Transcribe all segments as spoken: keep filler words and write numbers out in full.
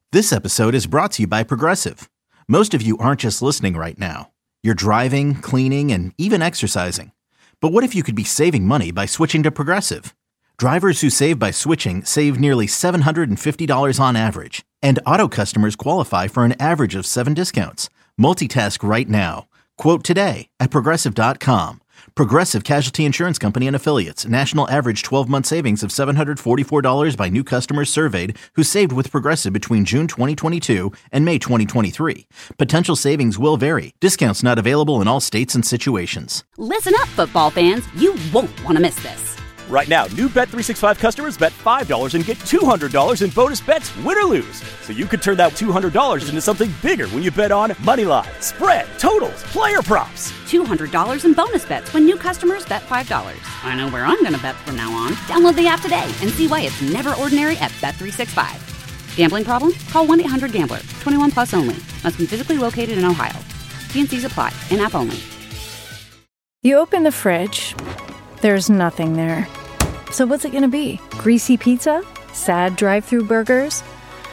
This episode is brought to you by Progressive. Most of you aren't just listening right now. You're driving, cleaning, and even exercising. But what if you could be saving money by switching to Progressive? Drivers who save by switching save nearly seven hundred fifty dollars on average. And auto customers qualify for an average of seven discounts. Multitask right now. Quote today at Progressive dot com. Progressive Casualty Insurance Company and Affiliates. National average twelve-month savings of seven hundred forty-four dollars by new customers surveyed who saved with Progressive between June twenty twenty-two and May twenty twenty-three. Potential savings will vary. Discounts not available in all states and situations. Listen up, football fans. You won't want to miss this. Right now, new Bet three sixty-five customers bet five dollars and get two hundred dollars in bonus bets, win or lose. So you could turn that two hundred dollars into something bigger when you bet on money line, spread, totals, player props. two hundred dollars in bonus bets when new customers bet five dollars. I know where I'm going to bet from now on. Download the app today and see why it's never ordinary at Bet three sixty-five. Gambling problem? Call one eight hundred gambler. twenty-one plus only. Must be physically located in Ohio. T and C's apply. In-app only. You open the fridge. There's nothing there. So what's it going to be? Greasy pizza? Sad drive-thru burgers?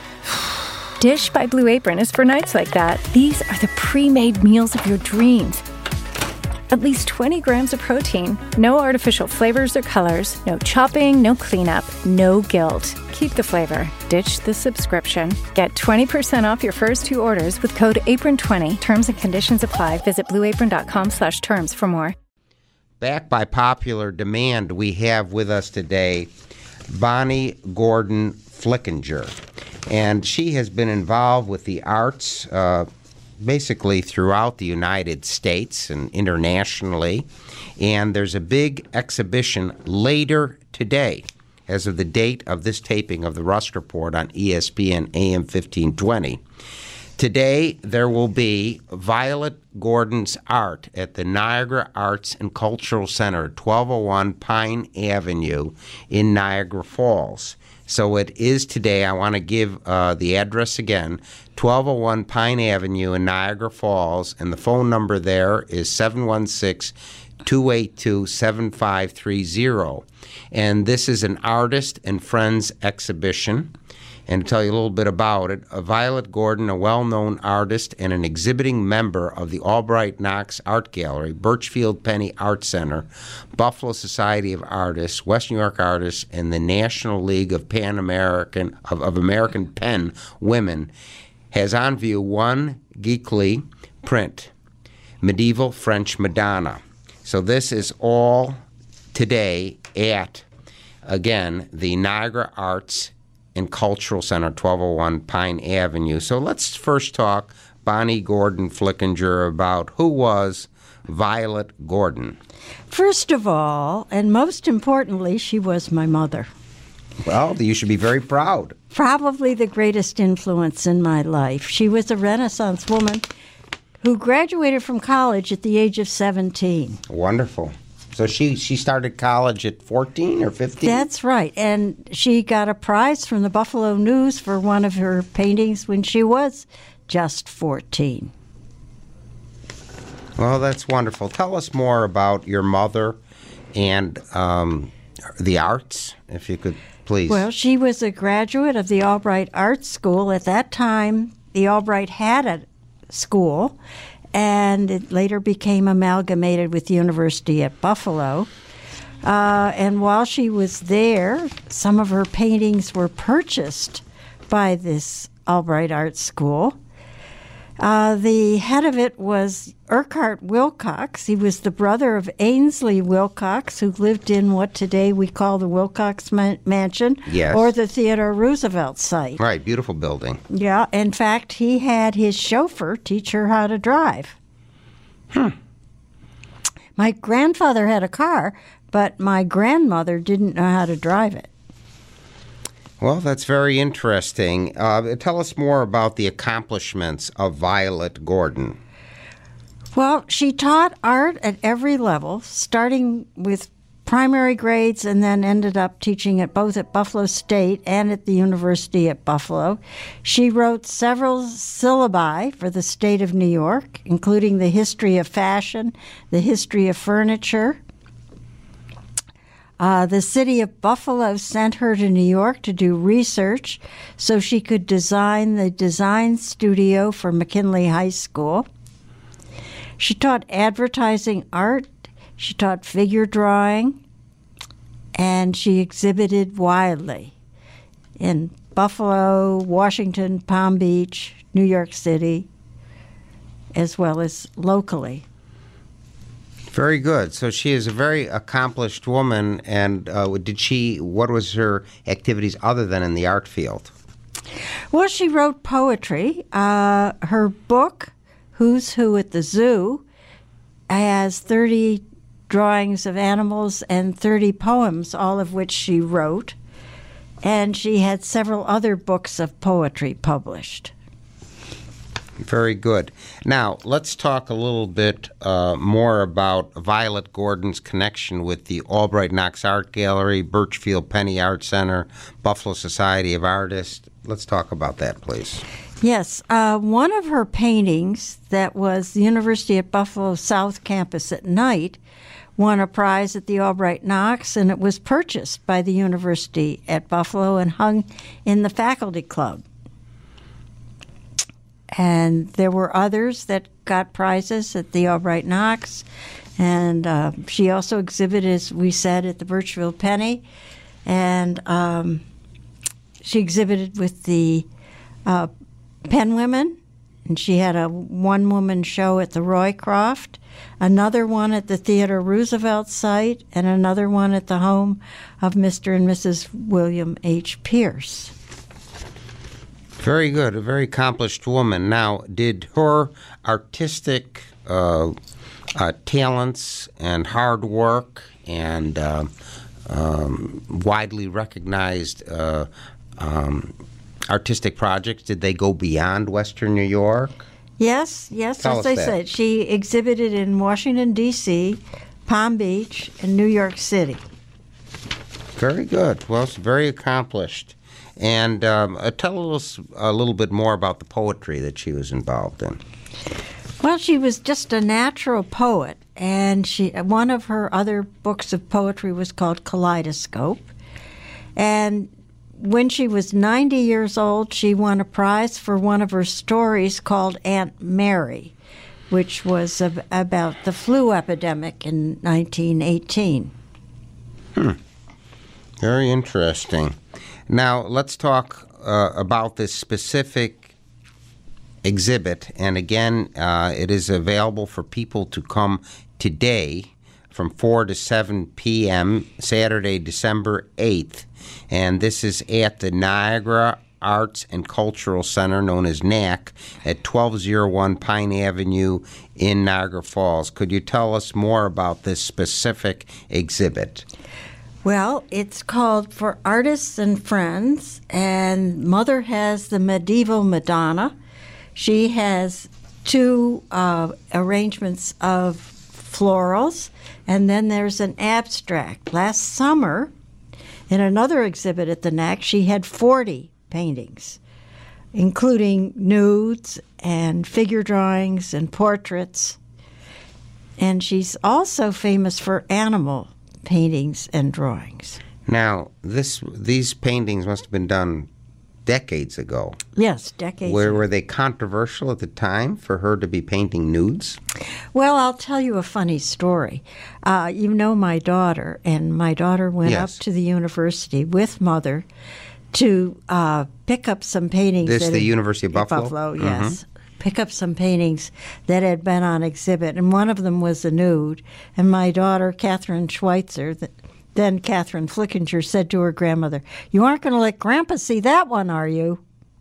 Dish by Blue Apron is for nights like that. These are the pre-made meals of your dreams. At least twenty grams of protein, no artificial flavors or colors, no chopping, no cleanup, no guilt. Keep the flavor. Ditch the subscription. Get twenty percent off your first two orders with code apron twenty. Terms and conditions apply. Visit blueapron.com slash terms for more. Back by popular demand, we have with us today Bonnie Gordon Flickinger. And she has been involved with the arts uh, basically throughout the United States and internationally. And there's a big exhibition later today, as of the date of this taping of the Rust Report on E S P N A M fifteen twenty. Today, there will be Violet Gordon's art at the Niagara Arts and Cultural Center, twelve oh one Pine Avenue in Niagara Falls. So it is today. I want to give uh, the address again, twelve oh one Pine Avenue in Niagara Falls, and the phone number there is seven one six, two eight two, seven five three zero. And this is an artist and friends exhibition. And to tell you a little bit about it, Violet Gordon, a well-known artist and an exhibiting member of the Albright Knox Art Gallery, Birchfield Penny Art Center, Buffalo Society of Artists, West New York Artists, and the National League of Pan American of, of American Pen Women, has on view one geekly print, Medieval French Madonna. So this is all today at, again, the Niagara Arts and Cultural Center, twelve oh one Pine Avenue. So let's first talk, Bonnie Gordon Flickinger, about who was Violet Gordon. First of all, and most importantly, she was my mother. Well, you should be very proud. Probably the greatest influence in my life. She was a Renaissance woman who graduated from college at the age of seventeen. Wonderful. So she, she started college at fourteen or fifteen? That's right. And she got a prize from the Buffalo News for one of her paintings when she was just fourteen. Well, that's wonderful. Tell us more about your mother and um, the arts, if you could, please. Well, she was a graduate of the Albright Art School. At that time, the Albright had a school, and it later became amalgamated with the University at Buffalo. Uh, and while she was there, some of her paintings were purchased by this Albright Art School. Uh, the head of it was Urquhart Wilcox. He was the brother of Ainsley Wilcox, who lived in what today we call the Wilcox Man- Mansion, yes, or the Theodore Roosevelt site. Right, beautiful building. Yeah, in fact, he had his chauffeur teach her how to drive. Hmm. My grandfather had a car, but my grandmother didn't know how to drive it. Well, that's very interesting. Uh, tell us more about the accomplishments of Violet Gordon. Well, she taught art at every level, starting with primary grades and then ended up teaching it both at Buffalo State and at the University at Buffalo. She wrote several syllabi for the state of New York, including the history of fashion, the history of furniture. Uh, the city of Buffalo sent her to New York to do research so she could design the design studio for McKinley High School. She taught advertising art, she taught figure drawing, and she exhibited widely in Buffalo, Washington, Palm Beach, New York City, as well as locally. Very good. So she is a very accomplished woman. And uh, did she? What was her activities other than in the art field? Well, she wrote poetry. Uh, her book, Who's Who at the Zoo, has thirty drawings of animals and thirty poems, all of which she wrote. And she had several other books of poetry published. Very good. Now, let's talk a little bit uh, more about Violet Gordon's connection with the Albright Knox Art Gallery, Birchfield Penny Art Center, Buffalo Society of Artists. Let's talk about that, please. Yes. Uh, one of her paintings that was the University at Buffalo South Campus at night won a prize at the Albright Knox, and it was purchased by the University at Buffalo and hung in the faculty club. And there were others that got prizes at the Albright Knox. And uh, she also exhibited, as we said, at the Birchfield Penny. And um, she exhibited with the uh, Penn Women. And she had a one-woman show at the Roycroft, another one at the Theodore Roosevelt site, and another one at the home of Mister and Missus William H. Pierce. Very good, a very accomplished woman. Now, did her artistic uh, uh, talents and hard work and uh, um, widely recognized uh, um, artistic projects, did they go beyond Western New York? Yes, yes, Tell as us I that. said. She exhibited in Washington, D C, Palm Beach, and New York City. Very good. Well, it's very accomplished. And um, uh, tell us a little bit more about the poetry that she was involved in. Well, she was just a natural poet, and she one of her other books of poetry was called Kaleidoscope. And when she was ninety years old, she won a prize for one of her stories called Aunt Mary, which was ab- about the flu epidemic in nineteen eighteen. Hmm. Very interesting. Now, let's talk uh, about this specific exhibit. And again, uh, it is available for people to come today from four to seven p.m., Saturday, December eighth. And this is at the Niagara Arts and Cultural Center, known as N A C, at twelve oh one Pine Avenue in Niagara Falls. Could you tell us more about this specific exhibit? Well, it's called For Artists and Friends, and Mother has the medieval Madonna. She has two uh, arrangements of florals, and then there's an abstract. Last summer, in another exhibit at the N A C, she had forty paintings, including nudes and figure drawings and portraits. And she's also famous for animal paintings and drawings. Now, this these paintings must have been done decades ago. Yes, decades Where ago. were they controversial at the time for her to be painting nudes? Well, I'll tell you a funny story. Uh, you know my daughter, and my daughter went Yes. up to the university with Mother to uh, pick up some paintings. This that the had- University of Buffalo? Buffalo, Mhm. yes. Pick up some paintings that had been on exhibit, and one of them was a nude. And my daughter, Catherine Schweitzer, th- then Catherine Flickinger, said to her grandmother, "You aren't going to let Grandpa see that one, are you?"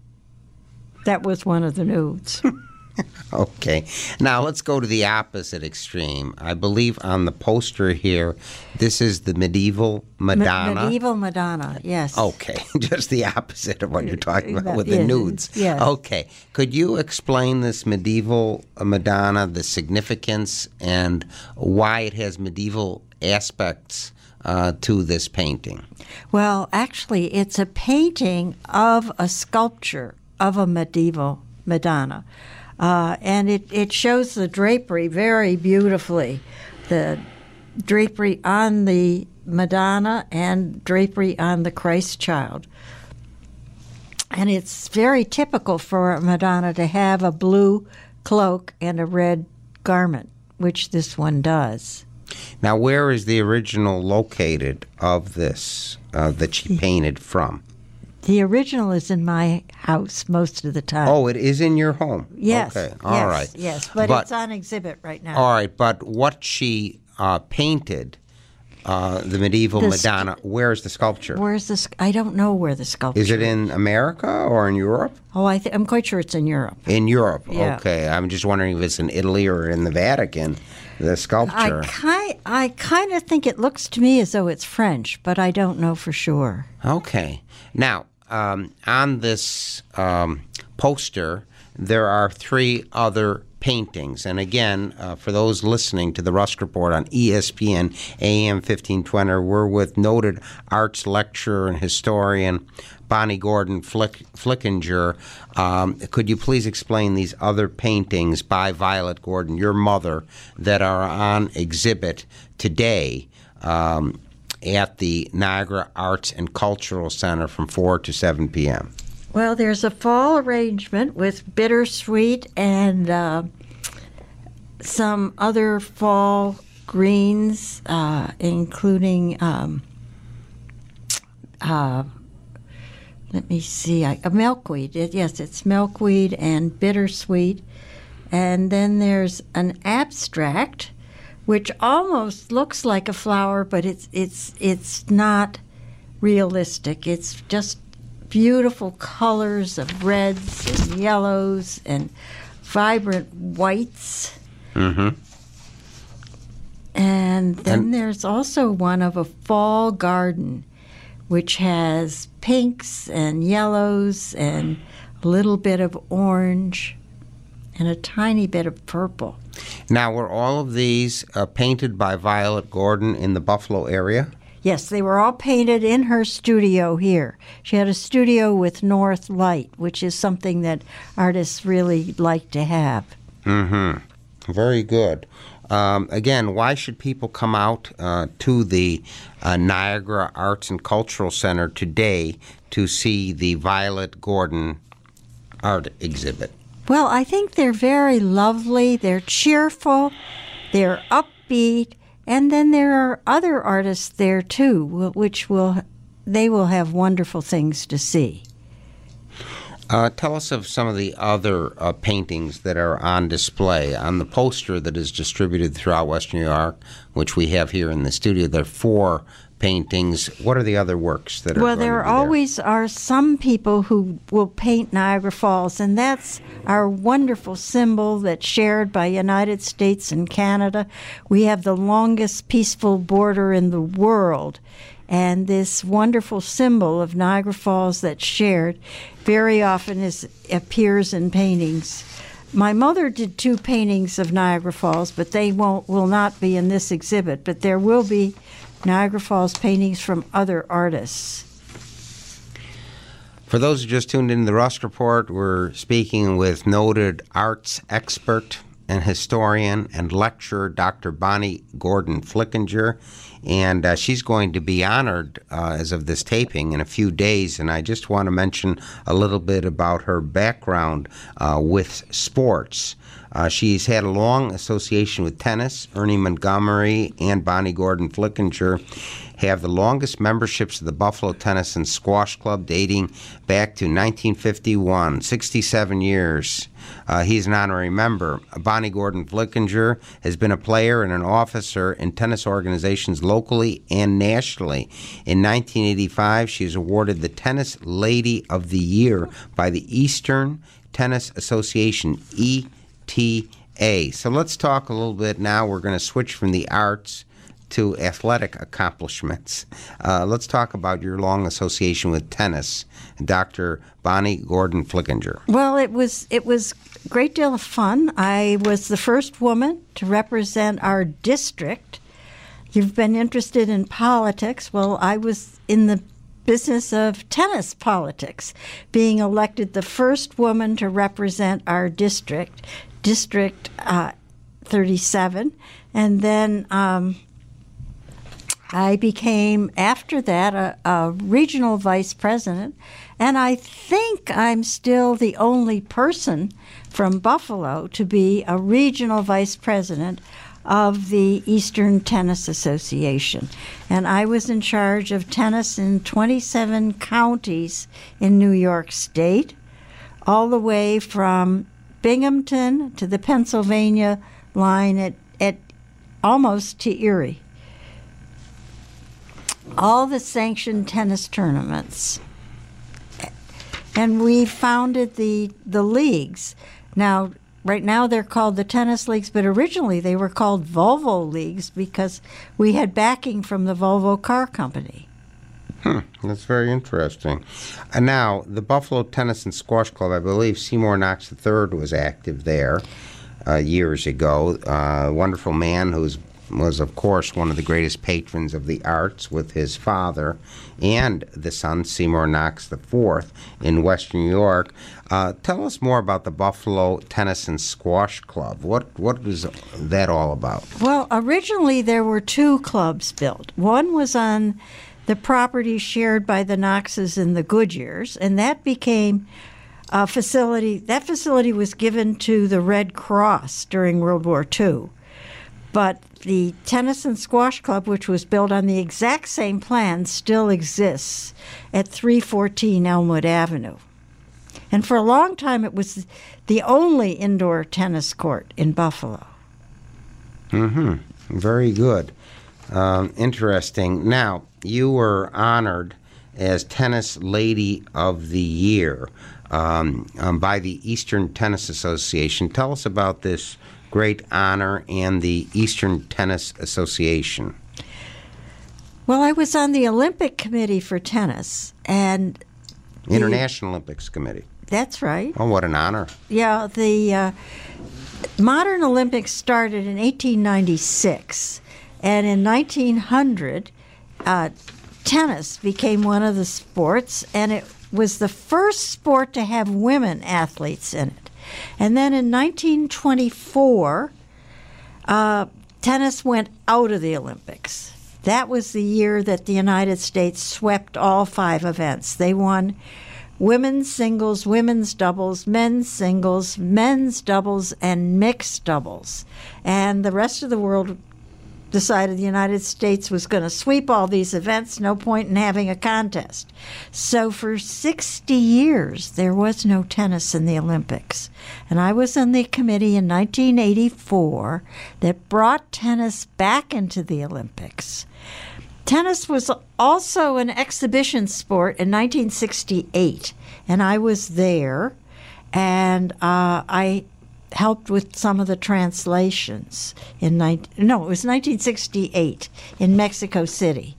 That was one of the nudes. Okay. Now let's go to the opposite extreme. I believe on the poster here, this is the medieval Madonna. Me- medieval Madonna, yes. Okay, just the opposite of what you're talking about with the Yeah, nudes. yes. Okay. Could you explain this medieval Madonna, the significance, and why it has medieval aspects uh, to this painting? Well, actually, it's a painting of a sculpture of a medieval Madonna. Uh, and it, it shows the drapery very beautifully. The drapery on the Madonna and drapery on the Christ child. And it's very typical for a Madonna to have a blue cloak and a red garment, which this one does. Now, where is the original located of this uh, that she painted from? The original is in my house most of the time. Oh, it is in your home? Yes. Okay, all yes, right. Yes, but, but it's on exhibit right now. All right, but what she uh, painted, uh, the medieval The Madonna, sc- where's the sculpture? Where's the? I don't know where the sculpture Is it in America or in Europe? Oh, I th- I'm quite sure it's in Europe. In Europe, Yeah. okay. I'm just wondering if it's in Italy or in the Vatican, the sculpture. I ki- I kind of think it looks to me as though it's French, but I don't know for sure. Okay. Now, um, on this um, poster, there are three other paintings. And again, uh, for those listening to the Rusk Report on E S P N A M fifteen twenty, we're with noted arts lecturer and historian Bonnie Gordon Flick- Flickinger. Um, could you please explain these other paintings by Violet Gordon, your mother, that are on exhibit today um, at the Niagara Arts and Cultural Center from four to seven p.m.? Well, there's a fall arrangement with bittersweet and uh, some other fall greens, uh, including, um, uh, let me see, I, uh, milkweed. It, yes, it's milkweed and bittersweet. And then there's an abstract, which almost looks like a flower, but it's it's it's not realistic. It's just beautiful colors of reds and yellows and vibrant whites. Mm-hmm. And then And- there's also one of a fall garden, which has pinks and yellows and a little bit of orange and a tiny bit of purple. Now, were all of these uh, painted by Violet Gordon in the Buffalo area? Yes, they were all painted in her studio here. She had a studio with north light, which is something that artists really like to have. Mm-hmm. Very good. Um, again, why should people come out uh, to the uh, Niagara Arts and Cultural Center today to see the Violet Gordon art exhibit? Well, I think they're very lovely. They're cheerful. They're upbeat. And then there are other artists there too, which will they will have wonderful things to see. Uh, tell us of some of the other uh, paintings that are on display. On the poster that is distributed throughout Western New York, which we have here in the studio, there are four paintings. What are the other works that are Well, going there to be there? always are some people who will paint Niagara Falls, and that's our wonderful symbol that's shared by United States and Canada. We have the longest peaceful border in the world, and this wonderful symbol of Niagara Falls that's shared very often is, appears in paintings. My mother did two paintings of Niagara Falls, but they won't will not be in this exhibit, but there will be Niagara Falls paintings from other artists. For those who just tuned in to the Rusk Report, we're speaking with noted arts expert and historian and lecturer Doctor Bonnie Gordon Flickinger, and uh, she's going to be honored uh, as of this taping in a few days. And I just want to mention a little bit about her background uh, with sports. Uh, she's had a long association with tennis. Ernie Montgomery and Bonnie Gordon Flickinger have the longest memberships of the Buffalo Tennis and Squash Club, dating back to nineteen fifty-one, sixty-seven years. Uh, he's an honorary member. Bonnie Gordon Flickinger has been a player and an officer in tennis organizations locally and nationally. In nineteen eighty-five, she was awarded the Tennis Lady of the Year by the Eastern Tennis Association, E T A. So let's talk a little bit now. We're going to switch from the arts to athletic accomplishments. Uh, let's talk about your long association with tennis, Doctor Bonnie Gordon Flickinger. Well, it was it was a great deal of fun. I was the first woman to represent our district. You've been interested in politics. Well, I was in the business of tennis politics, being elected the first woman to represent our district, District uh, thirty-seven, and then um, I became, after that, a, a regional vice president, and I think I'm still the only person from Buffalo to be a regional vice president of the Eastern Tennis Association. And I was in charge of tennis in twenty-seven counties in New York State, all the way from Binghamton to the Pennsylvania line at, at almost to Erie. All the sanctioned tennis tournaments. And we founded the the leagues. Now, right now they're called the tennis leagues, but originally they were called Volvo leagues because we had backing from the Volvo car company. Hmm, that's very interesting. And now, the Buffalo Tennis and Squash Club, I believe Seymour Knox the third was active there uh, years ago. A uh, wonderful man who's was, of course, one of the greatest patrons of the arts with his father and the son, Seymour Knox the fourth, in Western New York. Uh, tell us more about the Buffalo Tennis and Squash Club. What What is that all about? Well, originally there were two clubs built. One was on the property shared by the Knoxes and the Goodyears, and that became a facility. That facility was given to the Red Cross during World War Two. But the Tennis and Squash Club, which was built on the exact same plan, still exists at three fourteen Elmwood Avenue. And for a long time, it was the only indoor tennis court in Buffalo. Mm-hmm. Very good. Um, interesting. Now, you were honored as Tennis Lady of the Year um, um, by the Eastern Tennis Association. Tell us about this great honor and the Eastern Tennis Association. Well, I was on the Olympic Committee for tennis, and the, International Olympics Committee. That's right. Oh, what an honor. Yeah, the uh, modern Olympics started in eighteen ninety-six, and in nineteen hundred, uh, tennis became one of the sports, and it was the first sport to have women athletes in it. And then in nineteen twenty-four, uh, tennis went out of the Olympics. That was the year that the United States swept all five events. They won women's singles, women's doubles, men's singles, men's doubles, and mixed doubles. And the rest of the world decided the United States was going to sweep all these events, no point in having a contest. So for sixty years, there was no tennis in the Olympics. And I was on the committee in nineteen eighty-four that brought tennis back into the Olympics. Tennis was also an exhibition sport in nineteen sixty-eight, and I was there, and uh, I helped with some of the translations in nineteen, no, it was nineteen sixty-eight in Mexico City.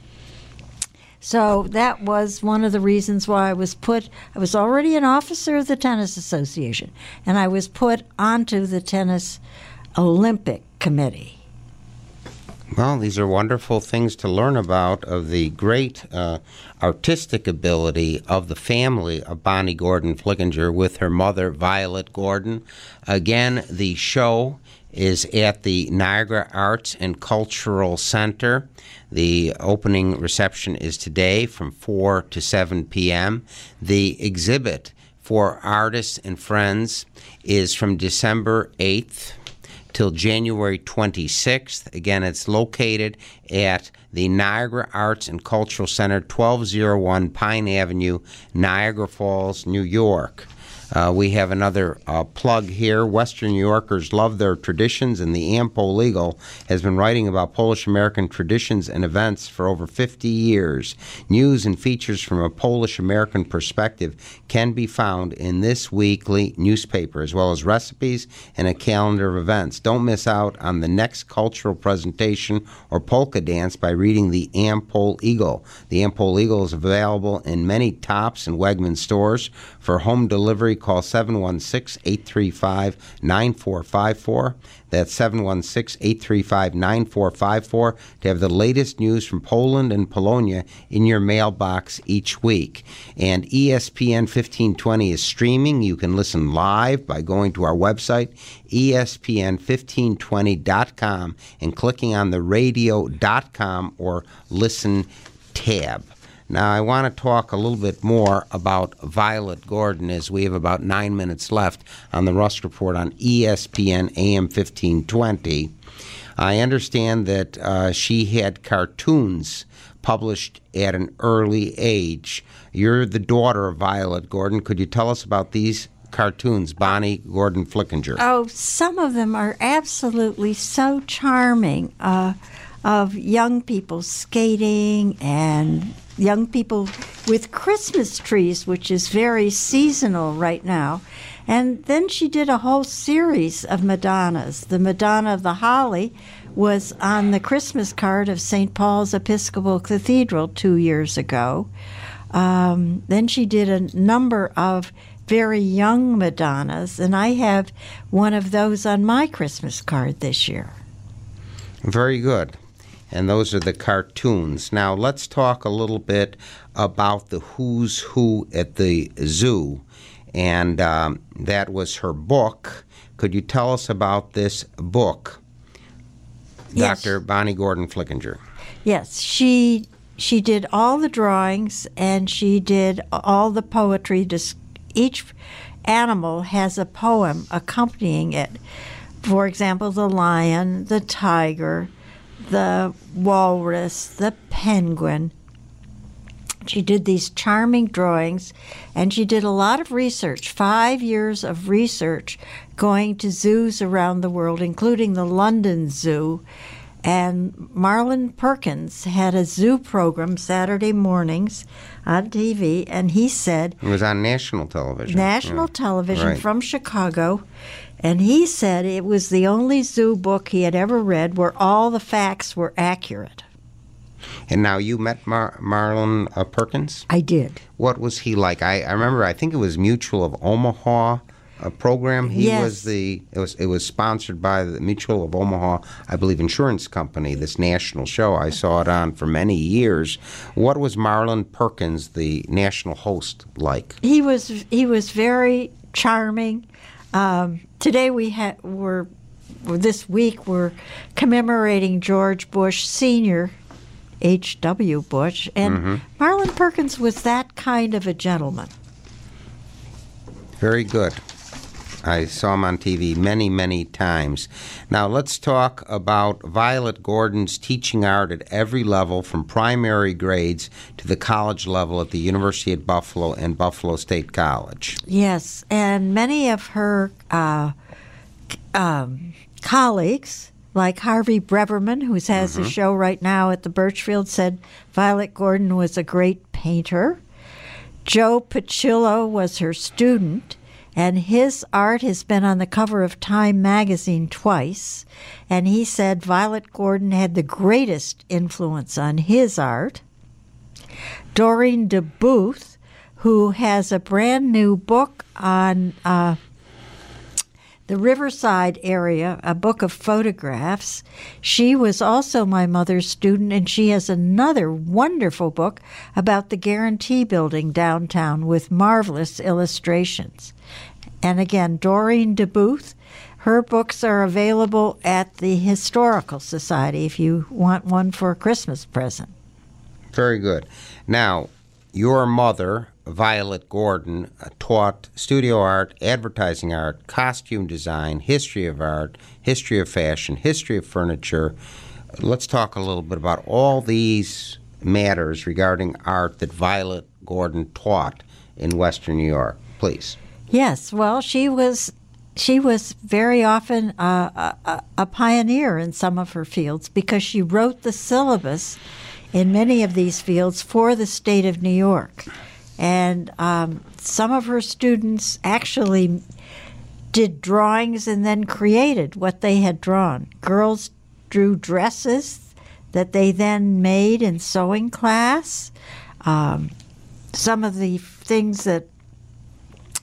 So that was one of the reasons why I was put, I was already an officer of the Tennis Association, and I was put onto the Tennis Olympic Committee. Well, these are wonderful things to learn about of the great uh, artistic ability of the family of Bonnie Gordon Flickinger with her mother, Violet Gordon. Again, the show is at the Niagara Arts and Cultural Center. The opening reception is today from four to seven p.m. The exhibit for artists and friends is from December eighth till January twenty-sixth. Again, it's located at the Niagara Arts and Cultural Center, twelve oh one Pine Avenue, Niagara Falls, New York. Uh, we have another uh, plug here. Western New Yorkers love their traditions, and the Am-Pol Eagle has been writing about Polish-American traditions and events for over fifty years. News and features from a Polish-American perspective can be found in this weekly newspaper, as well as recipes and a calendar of events. Don't miss out on the next cultural presentation or polka dance by reading the Am-Pol Eagle. The Am-Pol Eagle is available in many Tops and Wegmans stores. For home delivery, call seven one six, eight three five, nine four five four. That's seven one six, eight three five, nine four five four to have the latest news from Poland and Polonia in your mailbox each week. And E S P N fifteen twenty is streaming. You can listen live by going to our website, E S P N fifteen twenty dot com, and clicking on the radio dot com or listen tab. Now, I want to talk a little bit more about Violet Gordon as we have about nine minutes left on the Rusk Report on E S P N A M fifteen twenty. I understand that uh, she had cartoons published at an early age. You're the daughter of Violet Gordon. Could you tell us about these cartoons, Bonnie Gordon Flickinger? Oh, some of them are absolutely so charming, uh, of young people skating and young people with Christmas trees, which is very seasonal right now. And then she did a whole series of Madonnas. The Madonna of the Holly was on the Christmas card of Saint Paul's Episcopal Cathedral two years ago. Um, then she did a number of very young Madonnas, and I have one of those on my Christmas card this year. Very good. And those are the cartoons. Now, let's talk a little bit about the Who's Who at the Zoo. And um, that was her book. Could you tell us about this book, Yes. Doctor Bonnie Gordon Flickinger? Yes, she she did all the drawings and she did all the poetry. Each animal has a poem accompanying it. For example, the lion, the tiger, the walrus, the penguin. She did these charming drawings, and she did a lot of research, five years of research, going to zoos around the world, including the London Zoo. And Marlon Perkins had a zoo program Saturday mornings on T V, and he said... It was on national television. National yeah. television right. from Chicago. And he said it was the only zoo book he had ever read where all the facts were accurate. And now you met Mar- Marlon uh, Perkins? I did. What was he like? I, I remember, I think it was Mutual of Omaha a program. He yes. was the, it was it was sponsored by the Mutual of Omaha, I believe, insurance company, this national show. I saw it on for many years. What was Marlon Perkins, the national host, like? He was, he was very charming. Um, today we ha- we're, this week we're commemorating George Bush Senior, H W Bush, and mm-hmm. Marlon Perkins was that kind of a gentleman. Very good. I saw him on T V many, many times. Now let's talk about Violet Gordon's teaching art at every level, from primary grades to the college level at the University at Buffalo and Buffalo State College. Yes, and many of her uh, um, colleagues, like Harvey Breverman, who has mm-hmm. a show right now at the Birchfield, said Violet Gordon was a great painter. Joe Pacillo was her student, and his art has been on the cover of Time magazine twice. And he said Violet Gordon had the greatest influence on his art. Doreen DeBooth, who has a brand new book on uh, the Riverside area, a book of photographs. She was also my mother's student, and she has another wonderful book about the Guarantee Building downtown with marvelous illustrations. And again, Doreen DeBooth, her books are available at the Historical Society if you want one for a Christmas present. Very good. Now, your mother, Violet Gordon, taught studio art, advertising art, costume design, history of art, history of fashion, history of furniture. Let's talk a little bit about all these matters regarding art that Violet Gordon taught in Western New York, please. Yes, well, she was she was very often uh, a, a pioneer in some of her fields because she wrote the syllabus in many of these fields for the state of New York. And um, some of her students actually did drawings and then created what they had drawn. Girls drew dresses that they then made in sewing class. Um, some of the things that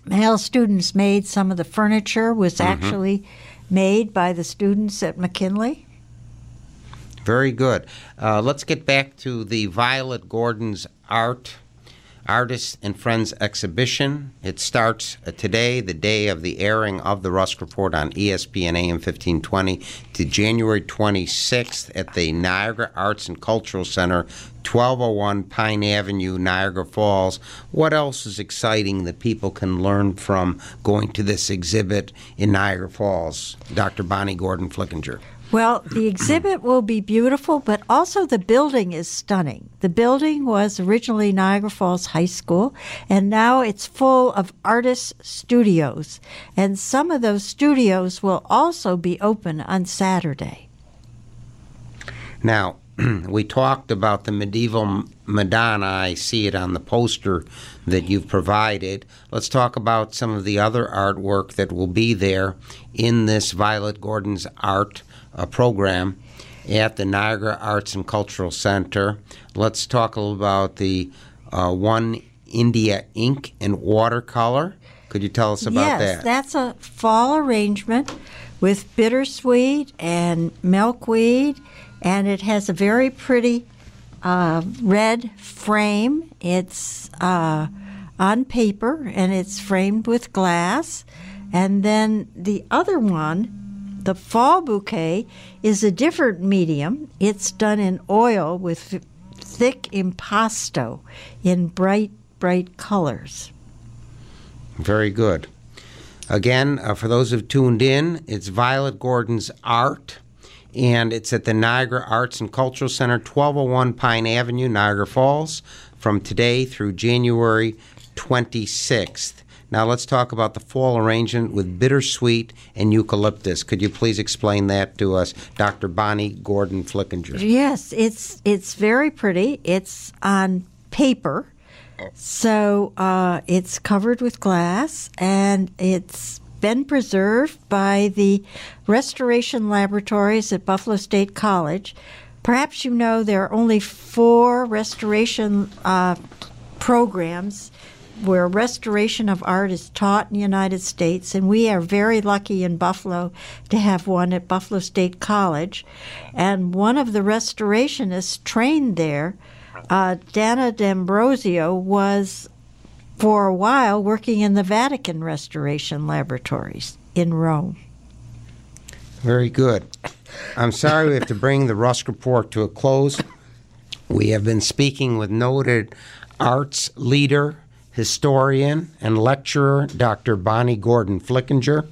male students made some of the furniture was mm-hmm. actually made by the students at McKinley. Very good. Uh, let's get back to the Violet Gordon's Art Artists and Friends exhibition. It starts today, the day of the airing of the Rusk Report on E S P N A M fifteen twenty, to January twenty-sixth at the Niagara Arts and Cultural Center, twelve oh one Pine Avenue, Niagara Falls. What else is exciting that people can learn from going to this exhibit in Niagara Falls? Doctor Bonnie Gordon Flickinger. Well, the exhibit will be beautiful, but also the building is stunning. The building was originally Niagara Falls High School, and now it's full of artist studios. And some of those studios will also be open on Saturday. Now, we talked about the medieval Madonna. I see it on the poster that you've provided. Let's talk about some of the other artwork that will be there in this Violet Gordon's Art a program at the Niagara Arts and Cultural Center. Let's talk a little about the uh, One India ink and watercolor. Could you tell us about yes, that? Yes, that's a fall arrangement with bittersweet and milkweed, and it has a very pretty uh, red frame. It's uh, on paper, and it's framed with glass. And then the other one, the fall bouquet, is a different medium. It's done in oil with f- thick impasto in bright, bright colors. Very good. Again, uh, for those who've tuned in, it's Violet Gordon's Art, and it's at the Niagara Arts and Cultural Center, twelve oh one Pine Avenue, Niagara Falls, from today through January twenty-sixth. Now let's talk about the fall arrangement with bittersweet and eucalyptus. Could you please explain that to us, Doctor Bonnie Gordon Flickinger? Yes, it's it's very pretty. It's on paper, so uh, it's covered with glass, and it's been preserved by the Restoration Laboratories at Buffalo State College. Perhaps you know there are only four restoration uh, programs where restoration of art is taught in the United States, and we are very lucky in Buffalo to have one at Buffalo State College. And one of the restorationists trained there, uh, Dana D'Ambrosio, was for a while working in the Vatican Restoration Laboratories in Rome. Very good. I'm sorry we have to bring the Rusk Report to a close. We have been speaking with noted arts leader, historian, and lecturer, Doctor Bonnie Gordon Flickinger.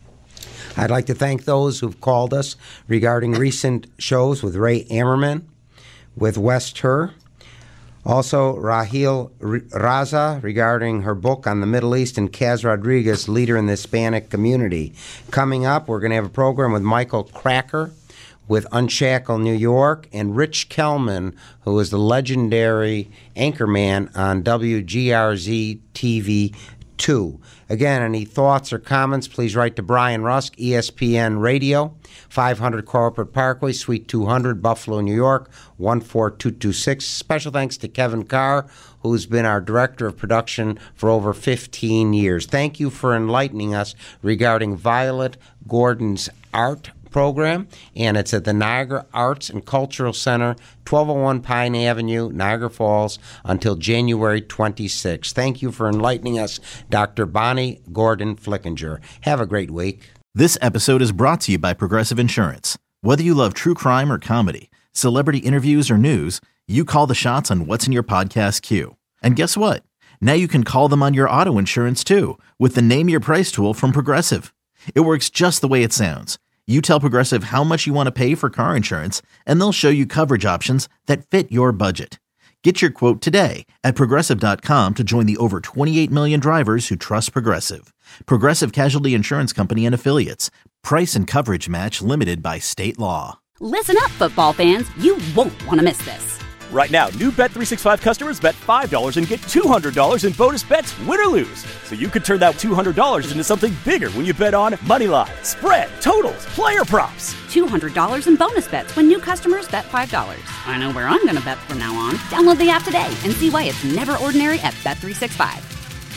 I'd like to thank those who've called us regarding recent shows with Ray Ammerman, with Wes Tur. Also, Rahil Raza regarding her book on the Middle East, and Kaz Rodriguez, leader in the Hispanic community. Coming up, we're going to have a program with Michael Cracker with Unshackle New York, and Rich Kellman, who is the legendary anchorman on W G R Z T V two. Again, any thoughts or comments, please write to Brian Rusk, E S P N Radio, five hundred Corporate Parkway, Suite two hundred, Buffalo, New York, one four two two six. Special thanks to Kevin Carr, who's been our Director of Production for over fifteen years. Thank you for enlightening us regarding Violet Gordon's Art program, and it's at the Niagara Arts and Cultural Center, twelve oh one Pine Avenue, Niagara Falls, until January twenty-sixth. Thank you for enlightening us, Doctor Bonnie Gordon Flickinger. Have a great week. This episode is brought to you by Progressive Insurance. Whether you love true crime or comedy, celebrity interviews or news, you call the shots on what's in your podcast queue. And guess what? Now you can call them on your auto insurance too, with the Name Your Price tool from Progressive. It works just the way it sounds. You tell Progressive how much you want to pay for car insurance, and they'll show you coverage options that fit your budget. Get your quote today at Progressive dot com to join the over twenty-eight million drivers who trust Progressive. Progressive Casualty Insurance Company and Affiliates. Price and coverage match limited by state law. Listen up, football fans. You won't want to miss this. Right now, new Bet three sixty-five customers bet five dollars and get two hundred dollars in bonus bets, win or lose. So you could turn that two hundred dollars into something bigger when you bet on Moneyline, Spread, Totals, Player Props. two hundred dollars in bonus bets when new customers bet five dollars. I know where I'm going to bet from now on. Download the app today and see why it's never ordinary at Bet three sixty-five.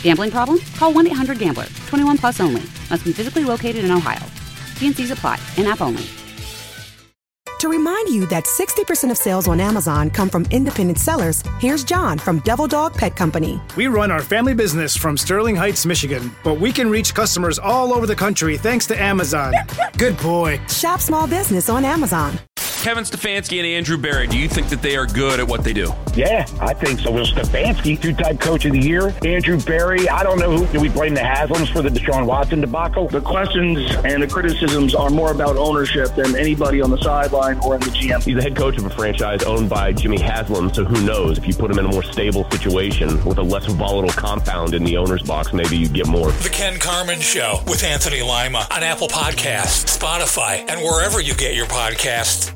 Gambling problem? Call one eight hundred gambler. twenty-one plus only. Must be physically located in Ohio. T and C's apply. In-app only. To remind you that sixty percent of sales on Amazon come from independent sellers, here's John from Devil Dog Pet Company. We run our family business from Sterling Heights, Michigan, but we can reach customers all over the country thanks to Amazon. Good boy. Shop small business on Amazon. Kevin Stefanski and Andrew Berry, do you think that they are good at what they do? Yeah, I think so. Well, Stefanski, two-time coach of the year. Andrew Berry, I don't know who. Do we blame the Haslams for the Deshaun Watson debacle? The questions and the criticisms are more about ownership than anybody on the sideline or in the G M. He's the head coach of a franchise owned by Jimmy Haslam, so who knows? If you put him in a more stable situation with a less volatile compound in the owner's box, maybe you get more. The Ken Carman Show with Anthony Lima on Apple Podcasts, Spotify, and wherever you get your podcasts.